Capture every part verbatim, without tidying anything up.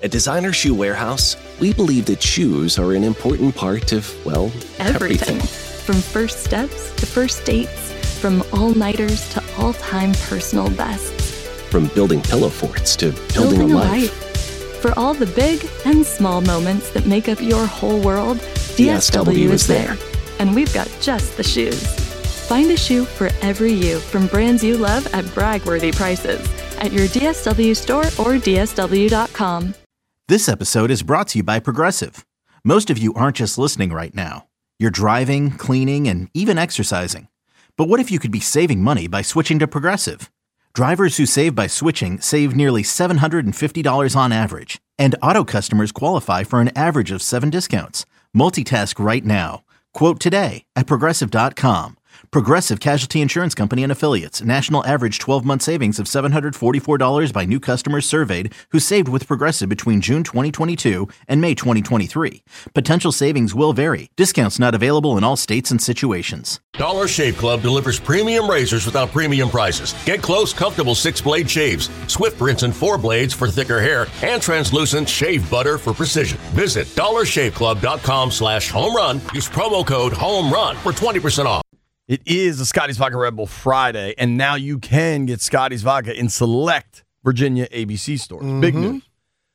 At Designer Shoe Warehouse, we believe that shoes are an important part of, well, everything. Everything. From first steps to first dates, from all-nighters to all-time personal bests. From building pillow forts to building, Building a a life. life. For all the big and small moments that make up your whole world, D S W is there. And we've got just the shoes. Find a shoe for every you from brands you love at brag-worthy prices at your D S W store or D S W dot com. This episode is brought to you by Progressive. Most of you aren't just listening right now. You're driving, cleaning, and even exercising. But what if you could be saving money by switching to Progressive? Drivers who save by switching save nearly seven hundred fifty dollars on average. And auto customers qualify for an average of seven discounts. Multitask right now. Quote today at Progressive dot com. Progressive Casualty Insurance Company and Affiliates. National average twelve-month savings of seven hundred forty-four dollars by new customers surveyed who saved with Progressive between June twenty twenty-two and May twenty twenty-three. Potential savings will vary. Discounts not available in all states and situations. Dollar Shave Club delivers premium razors without premium prices. Get close, comfortable six-blade shaves, Swift rinse and four blades for thicker hair, and translucent shave butter for precision. Visit dollar shave club dot com slash home run. Use promo code HOMERUN for twenty percent off. It is a Scotty's Vodka Red Bull Friday, and now you can get Scotty's Vodka in select Virginia A B C stores. Mm-hmm. Big news.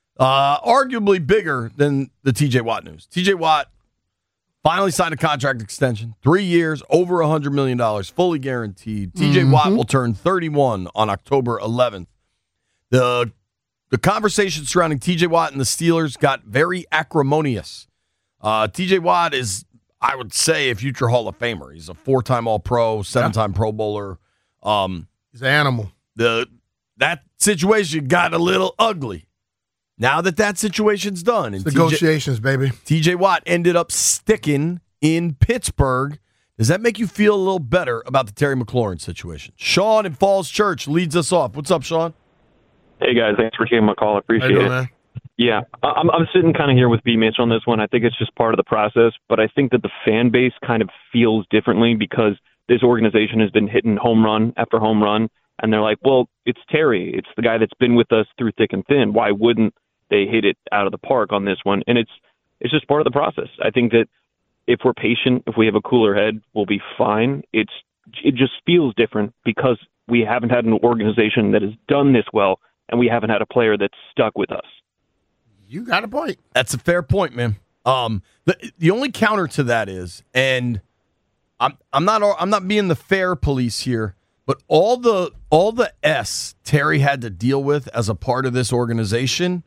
Uh, arguably bigger than the T J Watt news. T J Watt finally signed a contract extension. Three years, over one hundred million dollars, fully guaranteed. T J mm-hmm. Watt will turn thirty-one on October eleventh. The, the conversation surrounding T J Watt and the Steelers got very acrimonious. Uh, T J Watt is, I would say, a future Hall of Famer. He's a four-time All-Pro, seven-time yeah. Pro Bowler. Um, He's an animal. The That situation got a little ugly. Now that that situation's done. And negotiations, T J, baby. T J Watt ended up sticking in Pittsburgh. Does that make you feel a little better about the Terry McLaurin situation? Sean in Falls Church leads us off. What's up, Sean? Hey, guys. Thanks for taking my call. I appreciate doing, it. Man? Yeah, I'm I'm sitting kind of here with B. Mitch on this one. I think it's just part of the process, but I think that the fan base kind of feels differently because this organization has been hitting home run after home run, and they're like, well, it's Terry. It's the guy that's been with us through thick and thin. Why wouldn't they hit it out of the park on this one? And it's it's just part of the process. I think that if we're patient, if we have a cooler head, we'll be fine. It's It just feels different because we haven't had an organization that has done this well, and we haven't had a player that's stuck with us. You got a point. That's a fair point, man. Um, the the only counter to that is, and I'm I'm not I'm not being the fair police here, but all the all the S Terry had to deal with as a part of this organization,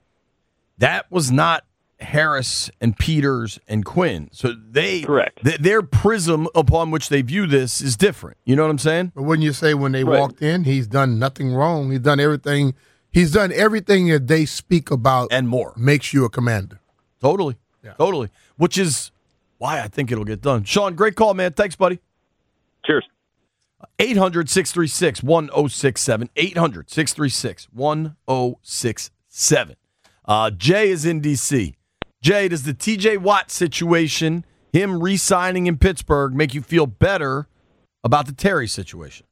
that was not Harris and Peters and Quinn. So they correct th- their prism upon which they view this is different. You know what I'm saying? But wouldn't you say when they right. walked in, he's done nothing wrong? He's done everything. He's done everything that they speak about and more. Makes you a commander. Totally. Yeah. Totally. Which is why I think it'll get done. Sean, great call, man. Thanks, buddy. Cheers. eight hundred, six three six, one oh six seven. eight hundred, six three six, one oh six seven. Uh, Jay is in D C. Jay, does the T J Watt situation, him re-signing in Pittsburgh, make you feel better about the Terry situation?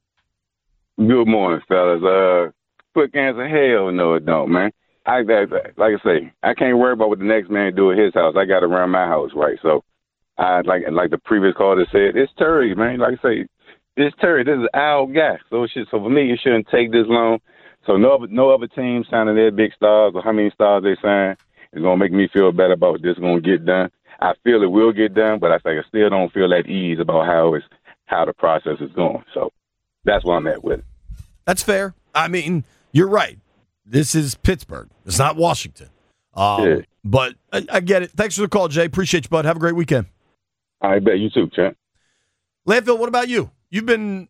Good morning, fellas. Uh, quick answer, hell no it don't, man. I, like I say, I can't worry about what the next man do at his house. I got to run my house, right? So, I like like the previous caller said, it's Terry, man. Like I say, it's Terry. This is our guy. So it should, so for me, it shouldn't take this long. So no, no other team signing their big stars or how many stars they sign is going to make me feel better about what this is going to get done. I feel it will get done, but I think I still don't feel at ease about how it's how the process is going. So that's where I'm at with it. That's fair. I mean, you're right. This is Pittsburgh. It's not Washington. Um, yeah. But I, I get it. Thanks for the call, Jay. Appreciate you, bud. Have a great weekend. I bet you too, champ. Landfill, what about you? You've been,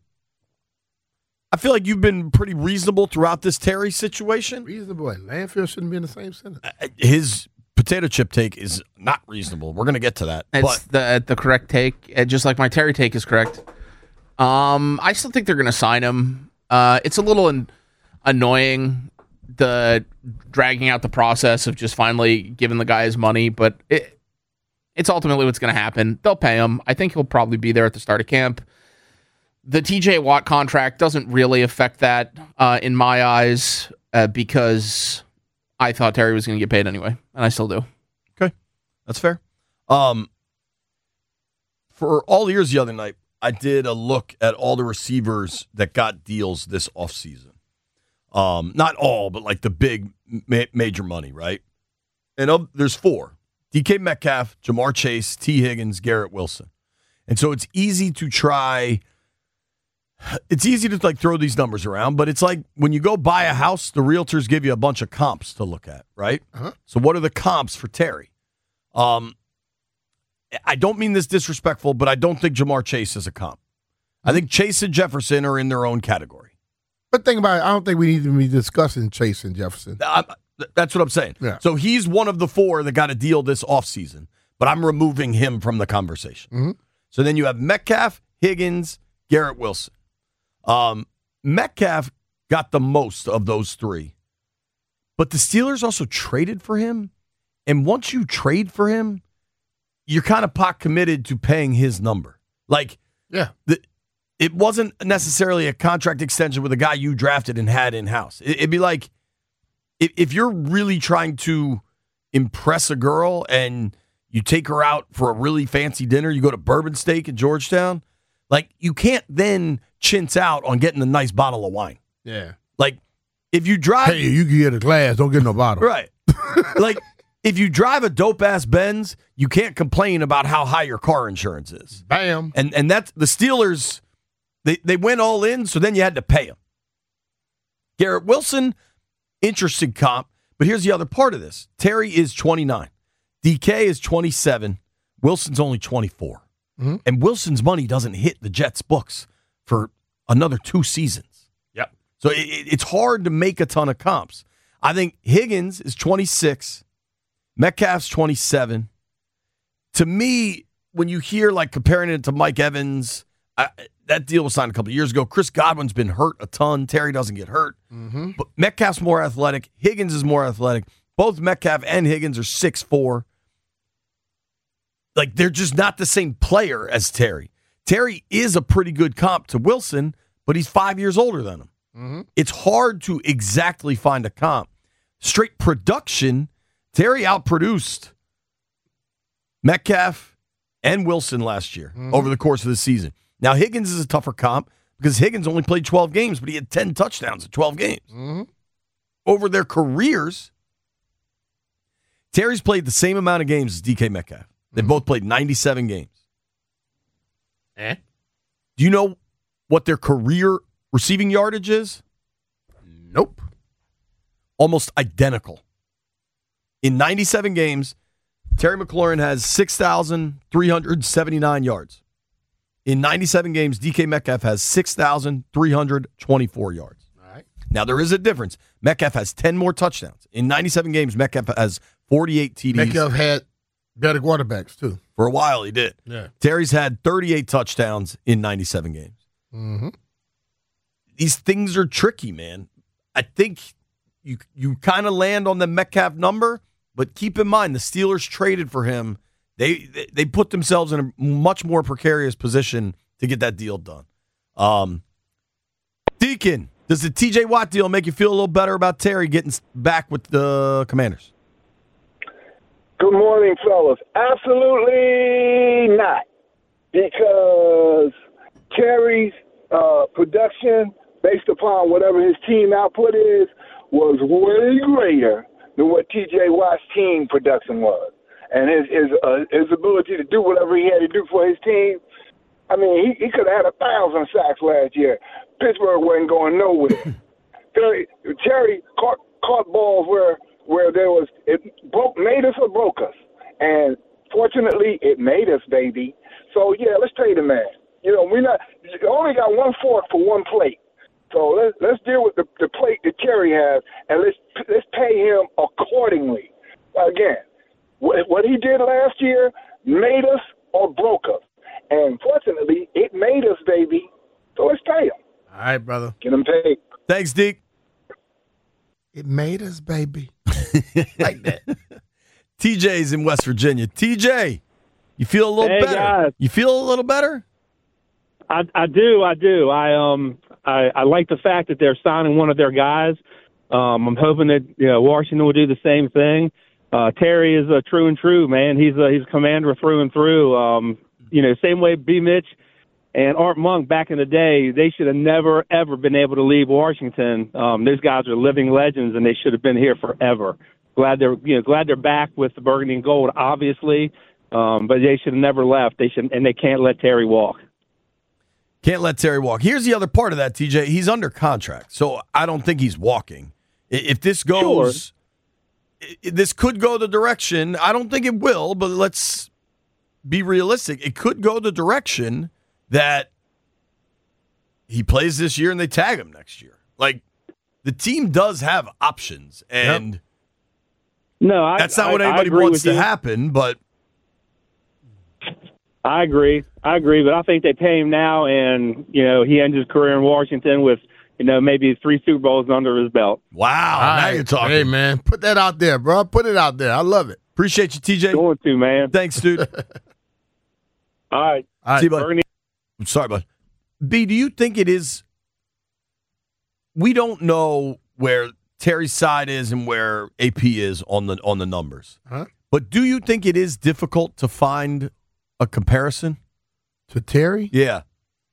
I feel like you've been pretty reasonable throughout this Terry situation. Reasonable. Landfill shouldn't be in the same sentence. Uh, his potato chip take is not reasonable. We're going to get to that. It's but. the the correct take, just like my Terry take is correct. Um, I still think they're going to sign him. Uh, it's a little an, annoying, the dragging out the process of just finally giving the guy his money, but it, it's ultimately what's going to happen. They'll pay him. I think he'll probably be there at the start of camp. The T J Watt contract doesn't really affect that uh, in my eyes uh, because I thought Terry was going to get paid anyway, and I still do. Okay, that's fair. Um, for all ears the other night, I did a look at all the receivers that got deals this offseason. Um, not all, but like the big ma- major money, right? And of, there's four. D K Metcalf, Jamar Chase, T. Higgins, Garrett Wilson. And so it's easy to try, it's easy to like throw these numbers around, but it's like when you go buy a house, the realtors give you a bunch of comps to look at, right? Uh-huh. So what are the comps for Terry? Um, I don't mean this disrespectful, but I don't think Jamar Chase is a comp. I think Chase and Jefferson are in their own category. But think about it, I don't think we need to be discussing Chase and Jefferson. I'm, That's what I'm saying. Yeah. So he's one of the four that got a deal this offseason, but I'm removing him from the conversation. Mm-hmm. So then you have Metcalf, Higgins, Garrett Wilson. Um, Metcalf got the most of those three, but the Steelers also traded for him. And once you trade for him, you're kind of pot committed to paying his number. Like, yeah, the, it wasn't necessarily a contract extension with a guy you drafted and had in-house. It, it'd be like, if you're really trying to impress a girl and you take her out for a really fancy dinner, you go to Bourbon Steak in Georgetown, like you can't then chintz out on getting a nice bottle of wine. Yeah. Like if you drive. Hey, you can get a glass, don't get no bottle. Right. Like if you drive a dope ass Benz, you can't complain about how high your car insurance is. Bam. And and that's the Steelers, they, they went all in, so then you had to pay them. Garrett Wilson, interesting comp, but here's the other part of this. Terry is twenty-nine. D K is twenty-seven. Wilson's only twenty-four. Mm-hmm. And Wilson's money doesn't hit the Jets' books for another two seasons. Yep. So it, it's hard to make a ton of comps. I think Higgins is twenty-six. Metcalf's twenty-seven. To me, when you hear like comparing it to Mike Evans, I, that deal was signed a couple of years ago. Chris Godwin's been hurt a ton. Terry doesn't get hurt. Mm-hmm. But Metcalf's more athletic. Higgins is more athletic. Both Metcalf and Higgins are six foot four. Like, they're just not the same player as Terry. Terry is a pretty good comp to Wilson, but he's five years older than him. Mm-hmm. It's hard to exactly find a comp. Straight production, Terry outproduced Metcalf and Wilson last year mm-hmm. over the course of the season. Now, Higgins is a tougher comp because Higgins only played twelve games, but he had ten touchdowns in twelve games. Mm-hmm. Over their careers, Terry's played the same amount of games as D K Metcalf. They mm-hmm. both played ninety-seven games. Eh? Do you know what their career receiving yardage is? Nope. Almost identical. In ninety-seven games, Terry McLaurin has six thousand three hundred seventy-nine yards. In ninety-seven games, D K Metcalf has six thousand three hundred twenty-four yards. All right. Now, there is a difference. Metcalf has ten more touchdowns. In ninety-seven games, Metcalf has forty-eight T Ds. Metcalf had better quarterbacks, too. For a while, he did. Yeah. Terry's had thirty-eight touchdowns in ninety-seven games. Mm-hmm. These things are tricky, man. I think you you kind of land on the Metcalf number, but keep in mind, the Steelers traded for him. They they put themselves in a much more precarious position to get that deal done. Um, Deacon, does the T J Watt deal make you feel a little better about Terry getting back with the Commanders? Good morning, fellas. Absolutely not. Because Terry's uh, production, based upon whatever his team output is, was way greater than what T J Watt's team production was. And his his, uh, his ability to do whatever he had to do for his team, I mean, he, he could have had a thousand sacks last year. Pittsburgh wasn't going nowhere. Terry, Terry caught, caught balls where where there was, it broke, made us or broke us. And fortunately, it made us, baby. So, yeah, let's trade the man. You know, we not you only got one fork for one plate. So let's, let's deal with the, the plate that Terry has, and let's let's pay him accordingly. Again, what, what he did last year made us or broke us. And fortunately, it made us, baby. So let's pay him. All right, brother. Get him paid. Thanks, Deke. It made us, baby. Like that. T J's in West Virginia. T J, you feel a little hey, better? Guys. You feel a little better? I, I do, I do. I um, I, I like the fact that they're signing one of their guys. Um, I'm hoping that you know, Washington will do the same thing. Uh, Terry is a true and true, man. He's a, he's a commander through and through. Um, you know, same way B. Mitch and Art Monk back in the day, they should have never, ever been able to leave Washington. Um, those guys are living legends, and they should have been here forever. Glad they're, you know, glad they're back with the burgundy and gold, obviously, um, but they should have never left. They should, and they can't let Terry walk. Can't let Terry walk. Here's the other part of that, T J. He's under contract, so I don't think he's walking. If this goes, sure. this could go the direction. I don't think it will, but let's be realistic. It could go the direction that he plays this year and they tag him next year. Like, the team does have options, and yep. no, I, that's not I, what anybody wants to you. happen, but I agree. I agree, but I think they pay him now, and, you know, he ends his career in Washington with, you know, maybe three Super Bowls under his belt. Wow. All now right. you're talking. Hey, man, put that out there, bro. Put it out there. I love it. Appreciate you, T J. Going to, man. Thanks, dude. All right. All right. See you, bud. I'm sorry, bud. B, do you think it is – we don't know where Terry's side is and where A P is on the on the numbers. Huh? But do you think it is difficult to find a comparison? To Terry? Yeah.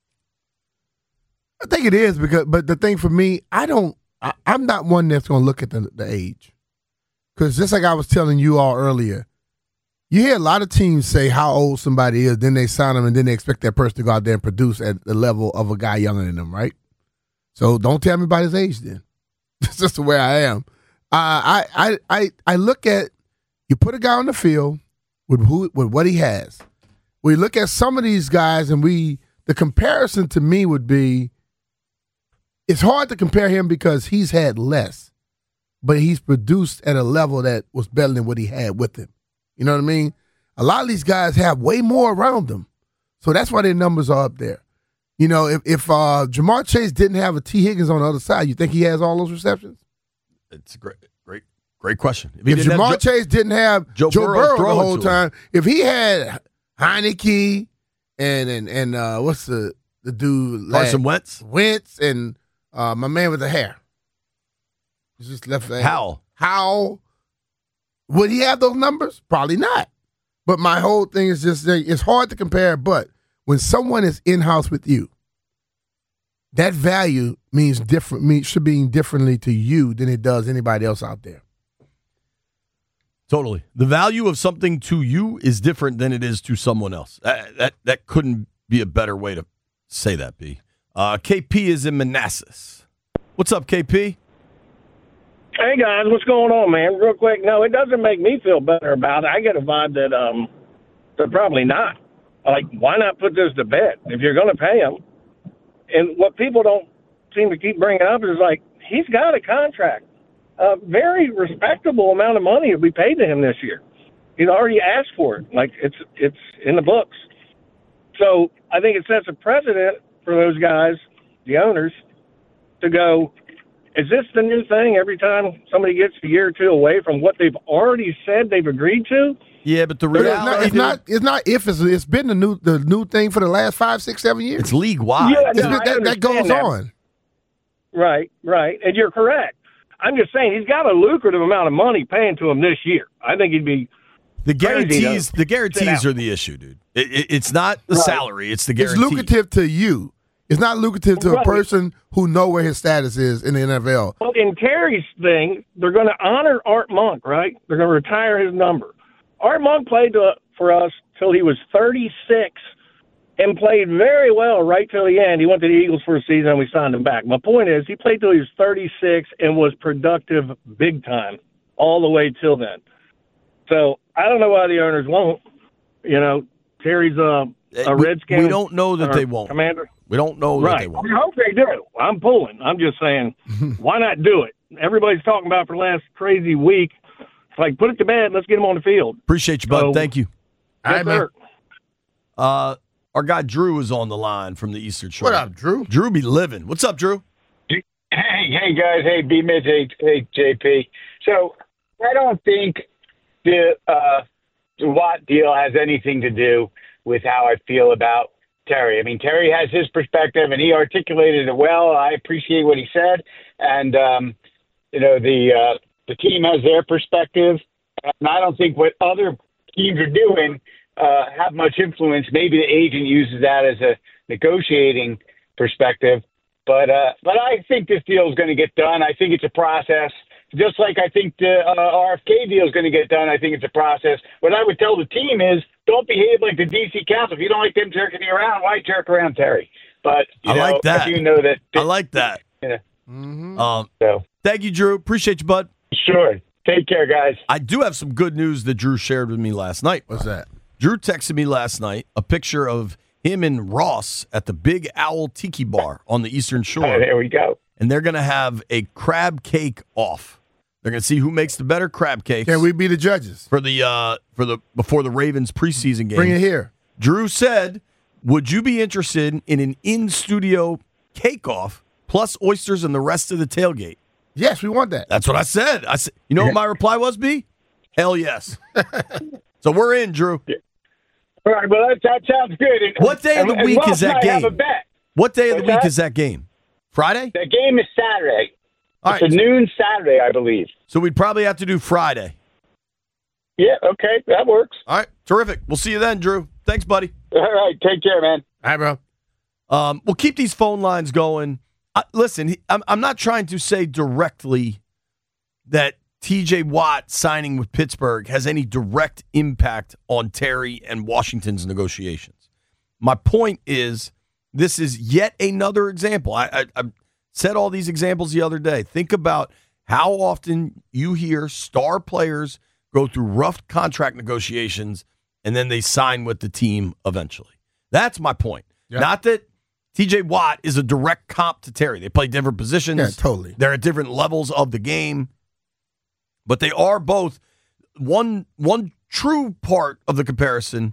I think it is, because, but the thing for me, I don't, I, I'm not one that's going to look at the, the age. Because just like I was telling you all earlier, you hear a lot of teams say how old somebody is, then they sign them, and then they expect that person to go out there and produce at the level of a guy younger than them, right? So don't tell me about his age then. That's just the way I am. Uh, I, I, I, I look at, you put a guy on the field with who, with what he has. We look at some of these guys, and we, the comparison to me would be, it's hard to compare him because he's had less, but he's produced at a level that was better than what he had with him. You know what I mean? A lot of these guys have way more around them, so that's why their numbers are up there. You know, if, if uh, Jamar Chase didn't have a T. Higgins on the other side, you think he has all those receptions? It's a great, great, great question. If, if Jamar Joe, Chase didn't have Joe, Joe Burrow, Burrow the whole time, him. If he had Heineke and and and uh, what's the the dude? Carson Wentz, Wentz, and uh, my man with the hair, he's just left. How? How would he have those numbers? Probably not. But my whole thing is just it's hard to compare. But when someone is in house with you, that value means different. Means should mean differently to you than it does anybody else out there. Totally. The value of something to you is different than it is to someone else. That that, that couldn't be a better way to say that, B. Uh, K P is in Manassas. What's up, K P? Hey, guys. What's going on, man? Real quick. No, it doesn't make me feel better about it. I get a vibe that um, they're probably not. Like, why not put this to bed if you're going to pay him? And what people don't seem to keep bringing up is, like, he's got a contract. A very respectable amount of money will be paid to him this year. He's already asked for it. Like, it's it's in the books. So I think it sets a precedent for those guys, the owners, to go, is this the new thing every time somebody gets a year or two away from what they've already said they've agreed to? Yeah, but the But reality it's not, it's not. It's not if it's. It's been the new the new thing for the last five, six, seven years. It's league wide. Yeah, It's no, been- I that, that goes understand that. on. Right, right. And you're correct. I'm just saying he's got a lucrative amount of money paying to him this year. I think he'd be The crazy guarantees, to the guarantees sit are out. the issue, dude. It, it, it's not the Right. salary; it's the It's guarantee. lucrative to you. It's not lucrative to Right. a person who know where his status is in the N F L. Well, in Terry's thing, they're going to honor Art Monk, right? They're going to retire his number. Art Monk played to, for us till he was thirty-six and played very well right till the end. He went to the Eagles for a season and we signed him back. My point is he played till he was thirty-six and was productive big time all the way till then. So I don't know why the owners won't. You know, Terry's a, a We- Redskin. we don't know that or they won't. Commander. We don't know that Right. they won't. I hope they do. I'm pulling. I'm just saying, why not do it? Everybody's talking about for the last crazy week. It's like, put it to bed. Let's get him on the field. Appreciate you, bud. So- Thank you. All right, Yes, man. sir. Uh, our guy Drew is on the line from the Eastern Shore. What up, Drew? Drew be living. What's up, Drew? Hey, hey guys. Hey, B Mitch. Hey, hey, J P. So I don't think the uh, the Watt deal has anything to do with how I feel about Terry. I mean, Terry has his perspective, and he articulated it well. I appreciate what he said, and um, you know, the uh, the team has their perspective, and I don't think what other teams are doing uh, have much influence. Maybe the agent uses that as a negotiating perspective, but uh, but I think this deal is going to get done. I think it's a process. Just like I think the uh, R F K deal is going to get done, I think it's a process. What I would tell the team is, don't behave like the D C Council. If you don't like them jerking you around, why jerk around Terry? But you I know, like that. I do know that. I like that. Yeah. Mm-hmm. Um, so. Thank you, Drew. Appreciate you, bud. Sure. Take care, guys. I do have some good news that Drew shared with me last night. What's that? Drew texted me last night a picture of him and Ross at the Big Owl Tiki Bar on the Eastern Shore. Oh, there we go. And they're going to have a crab cake off. They're going to see who makes the better crab cakes. Can we be the judges for the uh, for the before the Ravens preseason game? Bring it here. Drew said, "Would you be interested in an in-studio cake off plus oysters and the rest of the tailgate?" Yes, we want that. That's what I said. I said, you know what my reply was, B? Hell yes. So we're in, Drew. All right, well, that, that sounds good. And, what day of the and, week and is that I game? Have a bet. What day of What's the week that? is that game? Friday? The game is Saturday. All it's right. a noon Saturday, I believe. So we'd probably have to do Friday. Yeah, okay, that works. All right, terrific. We'll see you then, Drew. Thanks, buddy. All right, take care, man. All right, bro. Um, we'll keep these phone lines going. Uh, listen, he, I'm, I'm not trying to say directly that T J Watt signing with Pittsburgh has any direct impact on Terry and Washington's negotiations. My point is, this is yet another example. I, I, I said all these examples the other day. Think about how often you hear star players go through rough contract negotiations and then they sign with the team eventually. That's my point. Yep. Not that T J Watt is a direct comp to Terry. They play different positions. Yeah, totally. They're at different levels of the game. But they are both one one true part of the comparison.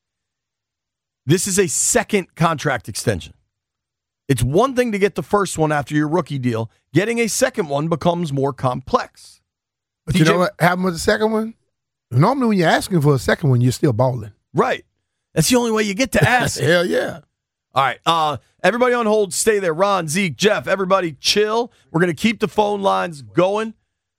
This is a second contract extension. It's one thing to get the first one after your rookie deal. Getting a second one becomes more complex. But T J you know what happened with the second one? Normally when you're asking for a second one, you're still balling. Right. That's the only way you get to ask. Hell yeah. All right. Uh, everybody on hold, stay there. Ron, Zeke, Jeff, everybody chill. We're going to keep the phone lines going.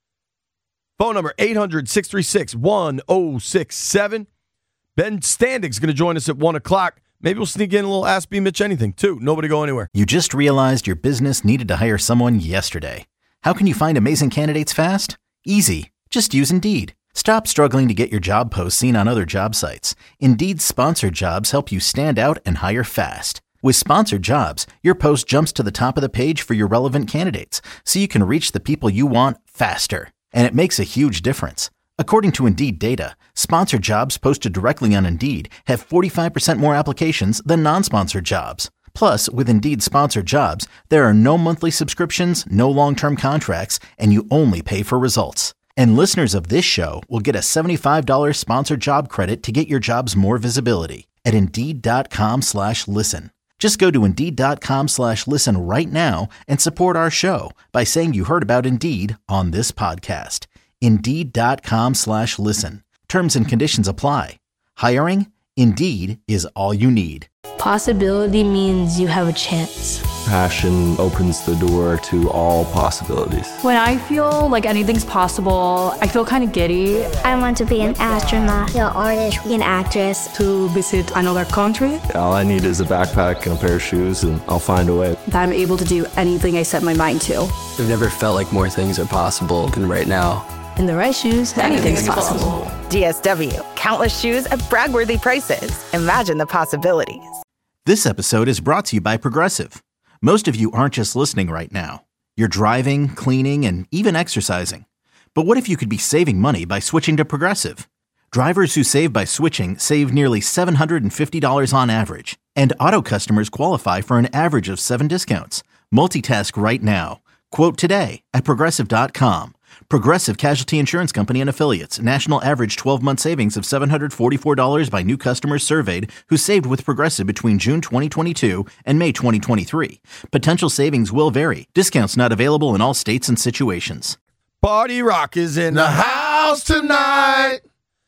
Phone number eight hundred, six three six, one oh six seven. Ben Standig's going to join us at one o'clock. Maybe we'll sneak in a little Ask B Mitch anything, too. Nobody go anywhere. You just realized your business needed to hire someone yesterday. How can you find amazing candidates fast? Easy. Just use Indeed. Stop struggling to get your job posts seen on other job sites. Indeed's sponsored jobs help you stand out and hire fast. With sponsored jobs, your post jumps to the top of the page for your relevant candidates, so you can reach the people you want faster. And it makes a huge difference. According to Indeed data, sponsored jobs posted directly on Indeed have forty-five percent more applications than non-sponsored jobs. Plus, with Indeed sponsored jobs, there are no monthly subscriptions, no long-term contracts, and you only pay for results. And listeners of this show will get a seventy-five dollars sponsored job credit to get your jobs more visibility at Indeed.com slash listen. Just go to Indeed.com slash listen right now and support our show by saying you heard about Indeed on this podcast. Indeed.com slash listen. Terms and conditions apply. Hiring? Indeed is all you need. Possibility means you have a chance. Passion opens the door to all possibilities. When I feel like anything's possible, I feel kind of giddy. I want to be an astronaut, an artist, an actress. To visit another country. All I need is a backpack and a pair of shoes, and I'll find a way. That I'm able to do anything I set my mind to. I've never felt like more things are possible than right now. In the right shoes, anything's possible. D S W. Countless shoes at brag-worthy prices. Imagine the possibilities. This episode is brought to you by Progressive. Most of you aren't just listening right now. You're driving, cleaning, and even exercising. But what if you could be saving money by switching to Progressive? Drivers who save by switching save nearly seven hundred fifty dollars on average. And auto customers qualify for an average of seven discounts. Multitask right now. Quote today at Progressive dot com. Progressive Casualty Insurance Company and Affiliates. National average twelve-month savings of seven hundred forty-four dollars by new customers surveyed who saved with Progressive between June twenty twenty-two and May twenty twenty-three. Potential savings will vary. Discounts not available in all states and situations. Party Rock is in the house tonight.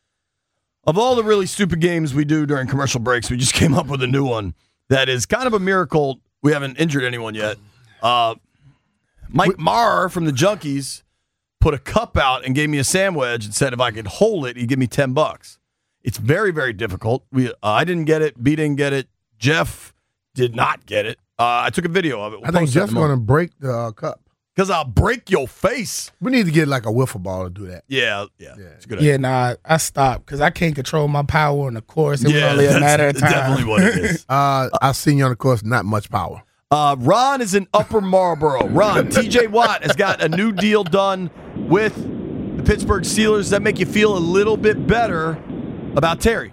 Of all the really stupid games we do during commercial breaks, we just came up with a new one that is kind of a miracle. We haven't injured anyone yet. Uh, Mike Marr from the Junkies put a cup out and gave me a sandwich and said if I could hold it, he'd give me ten bucks. It's very, very difficult. We, uh, I didn't get it. B didn't get it. Jeff did not get it. Uh, I took a video of it. We'll I think Jeff's going to break the uh, cup. Because I'll break your face. We need to get like a wiffle ball to do that. Yeah, yeah. yeah. It's a good yeah, idea. nah, I stopped because I can't control my power on the course. It Yeah, was only a that's matter of time. definitely what it is. Uh, I've seen you on the course, not much power. Uh, Ron is in Upper Marlboro. Ron, T J Watt has got a new deal done with the Pittsburgh Steelers. Does that make you feel a little bit better about Terry?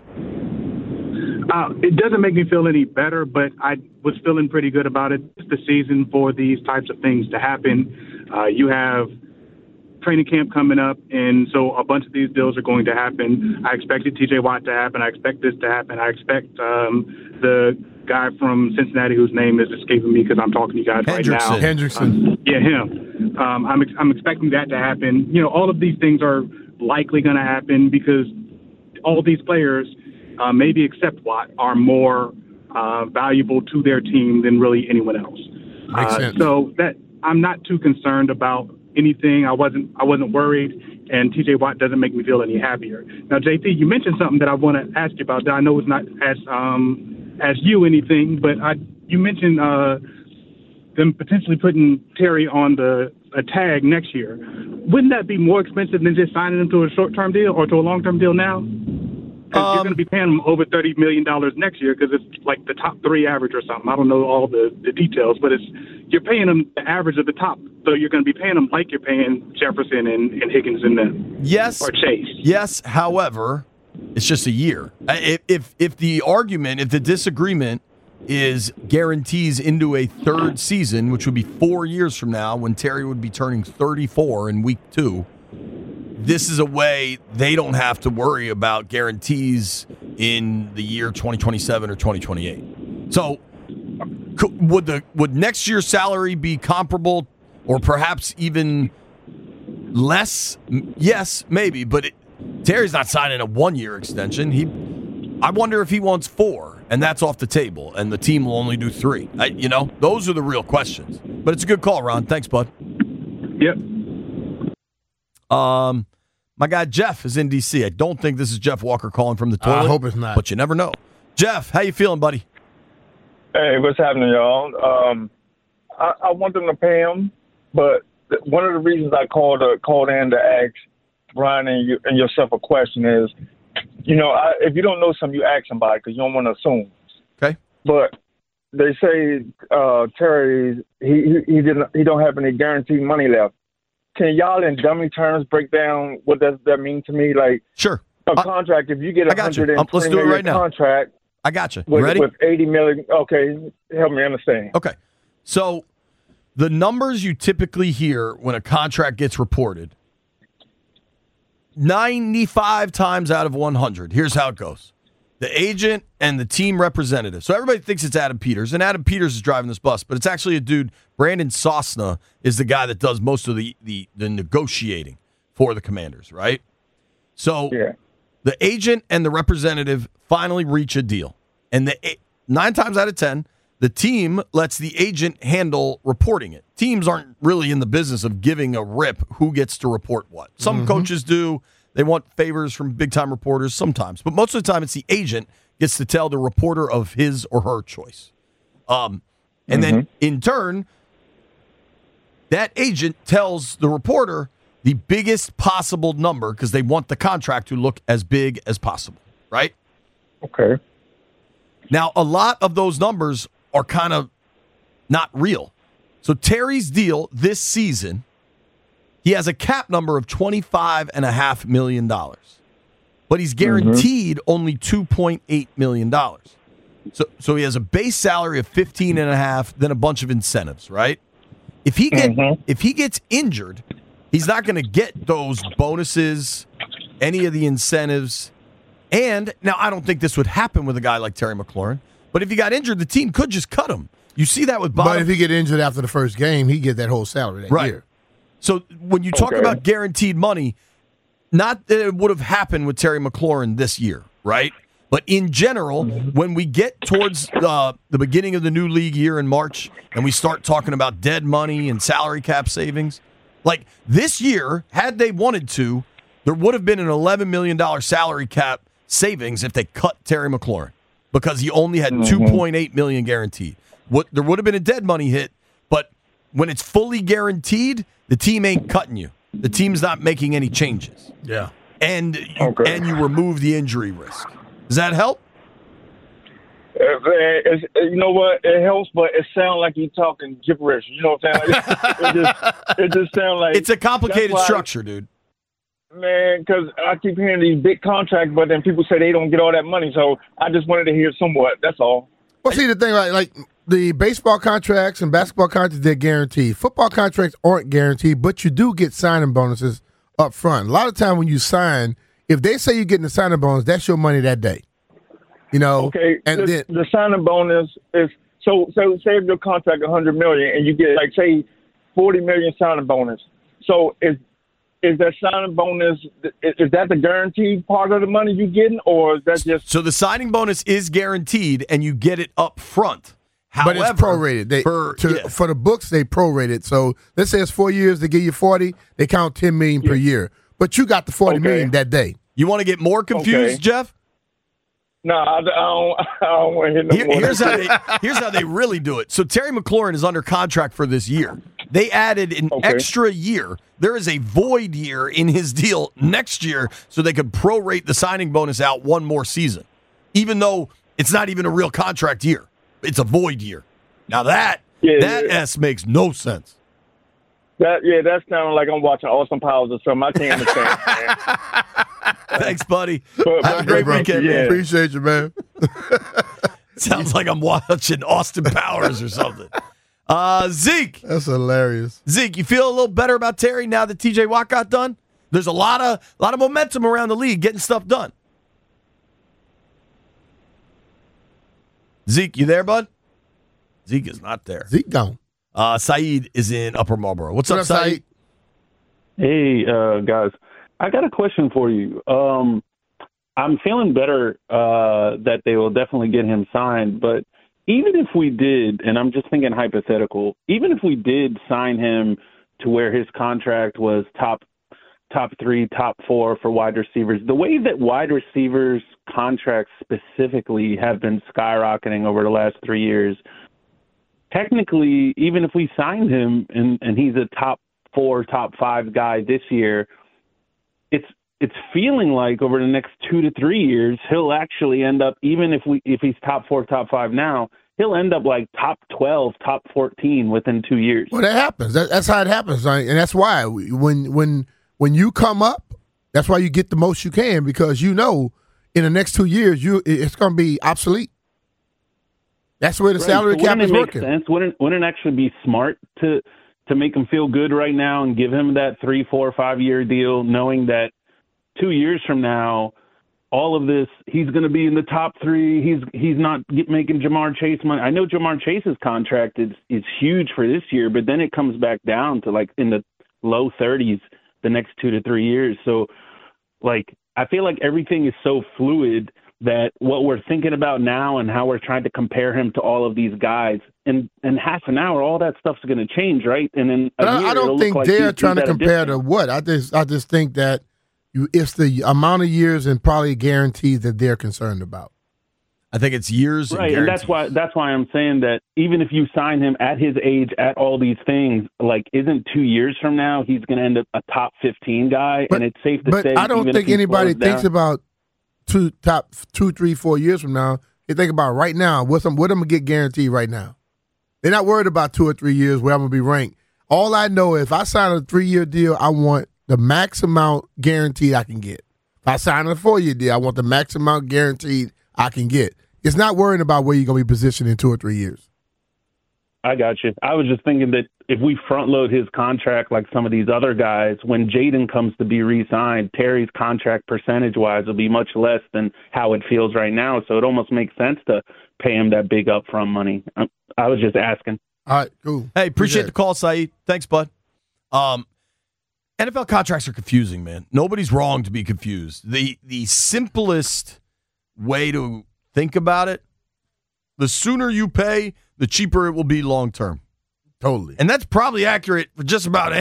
Uh, it doesn't make me feel any better, but I was feeling pretty good about it. It's the season for these types of things to happen. Uh, you have training camp coming up, and so a bunch of these deals are going to happen. I expected T J Watt to happen. I expect this to happen. I expect um, the guy from Cincinnati whose name is escaping me because I'm talking to you guys right now. Hendrickson. Uh, yeah, him. Um, I'm, ex- I'm expecting that to happen. You know, all of these things are likely going to happen because all these players – Uh, maybe except Watt, are more uh, valuable to their team than really anyone else. Makes Uh, sense. so that I'm not too concerned about anything. I wasn't I wasn't worried, and T J Watt doesn't make me feel any happier. Now, J P, you mentioned something that I want to ask you about that I know is not as um, as you anything, but I you mentioned uh, them potentially putting Terry on the a tag next year. Wouldn't that be more expensive than just signing him to a short-term deal or to a long-term deal now? Um, you're going to be paying them over thirty million dollars next year because it's like the top three average or something. I don't know all the, the details, but it's you're paying them the average of the top. So you're going to be paying them like you're paying Jefferson and, and Higgins and them. Yes. Or Chase. Yes, however, it's just a year. If, if, if the argument, if the disagreement is guarantees into a third season, which would be four years from now when Terry would be turning thirty-four in week two, this is a way they don't have to worry about guarantees in the year twenty twenty-seven or twenty twenty-eight. So would the would next year's salary be comparable or perhaps even less? Yes, maybe, but it, Terry's not signing a one-year extension. He, I wonder if he wants four, and that's off the table, and the team will only do three. I, you know, those are the real questions. But it's a good call, Ron. Thanks, bud. Yep. Um, my guy Jeff is in D C. I don't think this is Jeff Walker calling from the toilet. I hope it's not. But you never know. Jeff, how you feeling, buddy? Hey, what's happening, y'all? Um, I, I want them to pay him, but th- one of the reasons I called uh, called in to ask Brian and, you, and yourself a question is, you know, I, if you don't know something, you ask somebody because you don't want to assume. Okay. But they say uh, Terry, he, he he didn't he don't have any guaranteed money left. Can y'all in dummy terms break down what does that mean to me? Like, sure, a contract. If you get a hundred and Let's do it right now. Contract. I got you. With, Ready? with eighty million. Okay, help me understand. Okay, so the numbers you typically hear when a contract gets reported, ninety-five times out of one hundred. Here's how it goes: the agent and the team representative. So everybody thinks it's Adam Peters, and Adam Peters is driving this bus, but it's actually a dude. Brandon Sosna is the guy that does most of the the, the negotiating for the Commanders, right? So yeah. the agent and the representative finally reach a deal, and the nine times out of ten, the team lets the agent handle reporting it. Teams aren't really in the business of giving a rip who gets to report what. Some Mm-hmm. coaches do. They want favors from big-time reporters sometimes. But most of the time, it's the agent gets to tell the reporter of his or her choice. Um, and Mm-hmm. then, in turn, that agent tells the reporter the biggest possible number because they want the contract to look as big as possible, right? Okay. Now, a lot of those numbers are kind of not real. So Terry's deal this season, he has a cap number of twenty-five point five million dollars, but he's guaranteed mm-hmm. only two point eight million dollars. So so he has a base salary of fifteen and a half, then a bunch of incentives, right? If he get mm-hmm. if he gets injured, he's not going to get those bonuses, any of the incentives. And now I don't think this would happen with a guy like Terry McLaurin, but if he got injured, the team could just cut him. You see that with Bob. But if he get injured after the first game, he get that whole salary that right. year. So when you talk okay. about guaranteed money, not that it would have happened with Terry McLaurin this year, right? But in general, mm-hmm. when we get towards uh, the beginning of the new league year in March and we start talking about dead money and salary cap savings, Like this year, had they wanted to, there would have been an eleven million dollars salary cap savings if they cut Terry McLaurin because he only had Mhm. two point eight million dollars guaranteed. What there would have been a dead money hit, but when it's fully guaranteed, the team ain't cutting you. The team's not making any changes. Yeah. And and you remove the injury risk. Does that help? Uh, it's, you know what? It helps, but it sounds like you're talking gibberish. You know what I'm saying? Like, it just, it just sounds like It's a complicated that's why- structure, dude. Man, because I keep hearing these big contracts, but then people say they don't get all that money. So I just wanted to hear somewhat. That's all. Well, see, the thing, like, like the baseball contracts and basketball contracts, they're guaranteed. Football contracts aren't guaranteed, but you do get signing bonuses up front. A lot of time when you sign, if they say you're getting a signing bonus, that's your money that day. You know, Okay, and the, then the signing bonus is so. So say if your contract one hundred million and you get like say forty million signing bonus. So is is that signing bonus? Is, is that the guaranteed part of the money you getting, or is that just? So the signing bonus is guaranteed, and you get it up front. but However, it's prorated. They, for, to, yeah. for the books, they prorate it. So let's say it's four years, they give you forty, they count ten million per year. But you got the forty million that day. You want to get more confused, Okay. Jeff? No, I, I don't. I don't want to hear no Here- more. here's how they here's how they really do it. So Terry McLaurin is under contract for this year. They added an Okay. extra year. There is a void year in his deal next year, so they could prorate the signing bonus out one more season, even though it's not even a real contract year. It's a void year. Now that Yeah, that yeah. S makes no sense. That yeah, that sounds like I'm watching Austin Powers or something. I can't understand. man. Thanks, buddy. But- Have a great but- weekend, yeah. man. Appreciate you, man. Sounds like I'm watching Austin Powers or something. Uh, Zeke. That's hilarious. Zeke, you feel a little better about Terry now that T J Watt got done? There's a lot of lot of momentum around the league getting stuff done. Zeke, you there, bud? Zeke is not there. Zeke gone. Uh, Saeed is in Upper Marlboro. What's up, Saeed? Hey, uh, guys. I got a question for you. Um, I'm feeling better uh, that they will definitely get him signed, but even if we did, and I'm just thinking hypothetical, even if we did sign him to where his contract was top top three, top four for wide receivers, the way that wide receivers contracts specifically have been skyrocketing over the last three years, technically, even if we signed him and, and he's a top four, top five guy this year, it's it's feeling like over the next two to three years, he'll actually end up, even if we if he's top four, top five now, he'll end up like top twelve, top fourteen within two years. Well, that happens. That, that's how it happens, right? And that's why we- when when when you come up, that's why you get the most you can, because you know in the next two years you it's going to be obsolete. That's where the Right, salary so cap wouldn't is it make working. Sense? Wouldn't wouldn't it actually be smart to to make him feel good right now and give him that three, four, five year deal, knowing that two years from now, all of this, he's going to be in the top three. He's he's not get, making Jamar Chase money. I know Jamar Chase's contract is is huge for this year, but then it comes back down to like in the low thirties the next two to three years. So, like, I feel like everything is so fluid that what we're thinking about now and how we're trying to compare him to all of these guys in in half an hour, all that stuff's going to change, right? And then But I, I don't think they're trying to compare to what. I just I just think that you, it's the amount of years and probably guarantees that they're concerned about. I think it's years, right? And that's why that's why I'm saying that even if you sign him at his age, at all these things, like, isn't two years from now he's going to end up a top fifteen guy? But, and it's safe to but say, I don't even think if he anybody slows thinks down- about two top two, three, four years from now. They think about right now. What's I'm, what I'm gonna get guaranteed right now. They're not worried about two or three years where I'm gonna be ranked. All I know is if I sign a three year deal, I want the max amount guaranteed I can get. If I sign a four year deal, I want the max amount guaranteed I can get. It's not worrying about where you're gonna be positioned in two or three years. I got you. I was just thinking that if we front load his contract like some of these other guys, when Jaden comes to be re-signed, Terry's contract percentage-wise will be much less than how it feels right now. So it almost makes sense to pay him that big upfront money. I, I was just asking. All right, cool. Hey, appreciate the call, Saeed. Thanks, bud. Um, N F L contracts are confusing, man. Nobody's wrong to be confused. The the simplest way to think about it, the sooner you pay, the cheaper it will be long term. Totally. And that's probably accurate for just about anything.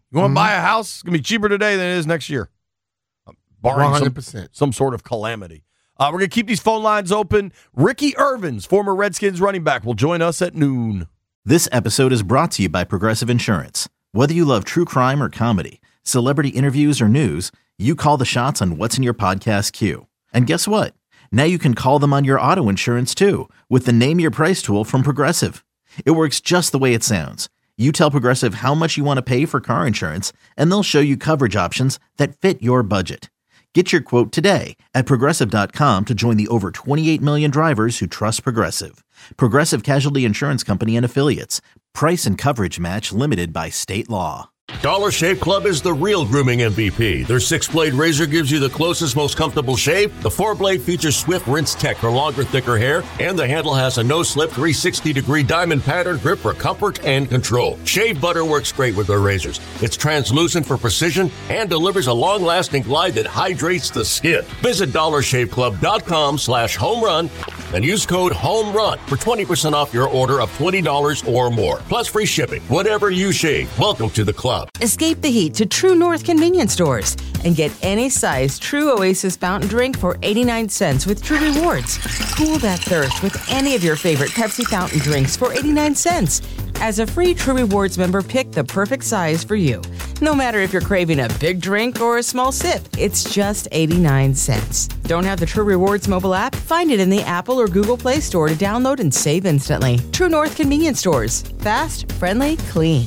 You want to mm-hmm. buy a house? It's going to be cheaper today than it is next year. Barring one hundred percent. Some, some sort of calamity. Uh, we're going to keep these phone lines open. Ricky Irvins, former Redskins running back, will join us at noon. This episode is brought to you by Progressive Insurance. Whether you love true crime or comedy, celebrity interviews or news, you call the shots on what's in your podcast queue. And guess what? Now you can call them on your auto insurance too with the Name Your Price tool from Progressive. It works just the way it sounds. You tell Progressive how much you want to pay for car insurance, and they'll show you coverage options that fit your budget. Get your quote today at Progressive dot com to join the over twenty-eight million drivers who trust Progressive. Progressive Casualty Insurance Company and Affiliates. Price and coverage match limited by state law. Dollar Shave Club is the real grooming M V P. Their six-blade razor gives you the closest, most comfortable shave. The four-blade features swift rinse tech for longer, thicker hair. And the handle has a no-slip three hundred sixty degree diamond pattern grip for comfort and control. Shave butter works great with their razors. It's translucent for precision and delivers a long-lasting glide that hydrates the skin. Visit dollar shave club dot com slash home run and use code HOMERUN for twenty percent off your order of twenty dollars or more. Plus free shipping. Whatever you shave, welcome to the club. Escape the heat to True North convenience stores and get any size True Oasis fountain drink for eighty-nine cents with True Rewards. Cool that thirst with any of your favorite Pepsi fountain drinks for eighty-nine cents. As a free True Rewards member, pick the perfect size for you. No matter if you're craving a big drink or a small sip, it's just eighty-nine cents. Don't have the True Rewards mobile app? Find it in the Apple or Google Play Store to download and save instantly. True North convenience stores. Fast, friendly, clean.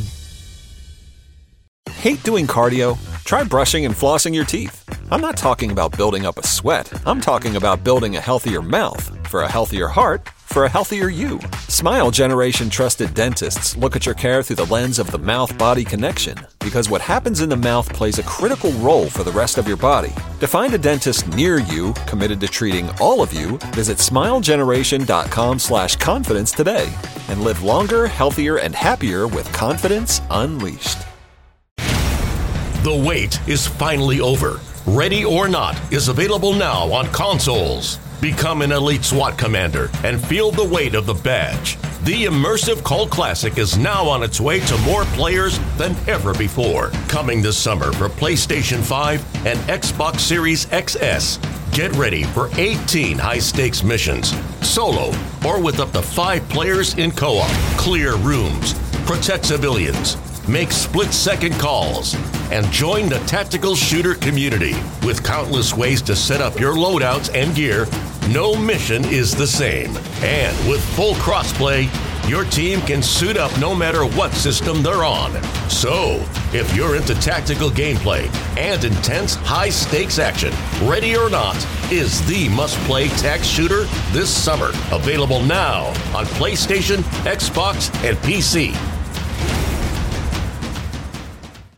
Hate doing cardio? Try brushing and flossing your teeth. I'm not talking about building up a sweat. I'm talking about building a healthier mouth for a healthier heart for a healthier you. Smile Generation trusted dentists look at your care through the lens of the mouth-body connection because what happens in the mouth plays a critical role for the rest of your body. To find a dentist near you committed to treating all of you, visit smile generation dot com slash confidence today and live longer, healthier, and happier with confidence unleashed. The wait is finally over. Ready or Not is available now on consoles. Become an elite SWAT commander and feel the weight of the badge. The immersive cult classic is now on its way to more players than ever before. Coming this summer for PlayStation five and Xbox Series X S. Get ready for eighteen high-stakes missions, solo or with up to five players in co-op. Clear rooms, protect civilians, make split-second calls, and join the tactical shooter community. With countless ways to set up your loadouts and gear, no mission is the same. And with full crossplay, your team can suit up no matter what system they're on. So, if you're into tactical gameplay and intense high-stakes action, Ready or Not is the must-play tac shooter this summer. Available now on PlayStation, Xbox, and P C.